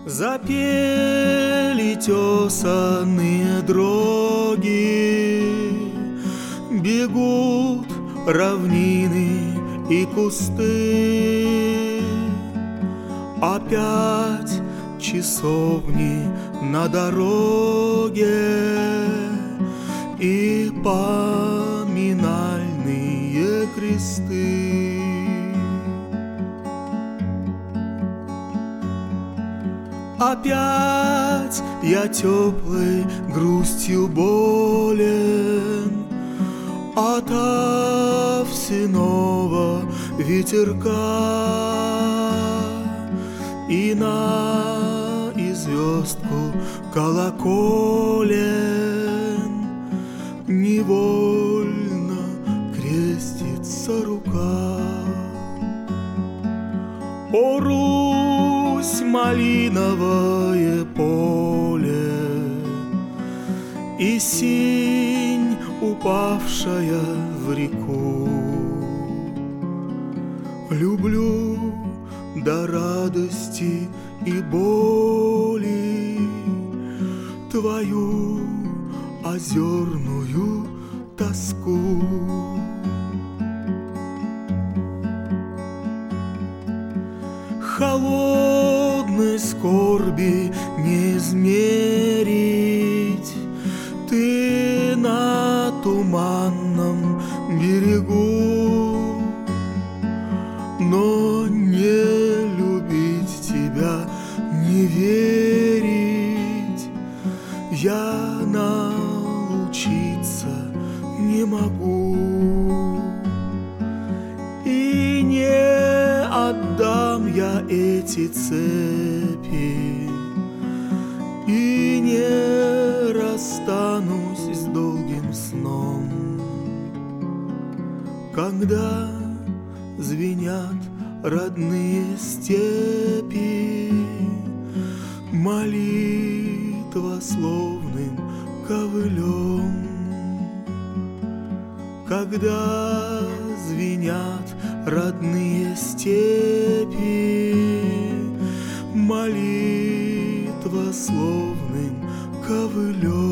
Запели тесанные дроги, бегут равнины и кусты. Опять часовни на дороге и поминальные кресты. Опять я теплой грустью болен от овсяного ветерка, и на звездку колоколен невольно крестится рука. О, Русь, малиновое поле и синь, упавшая в реку, люблю до радости и боли твою озерную тоску. Холодной скорби не измерить, ты на туманном берегу, но не любить тебя, не верить я научиться не могу. И не отдам я эти цепи, и не расстанусь с долгим сном, когда звенят родные степи молитвословным ковылем. Когда звенят родные степи молитвословным ковылем.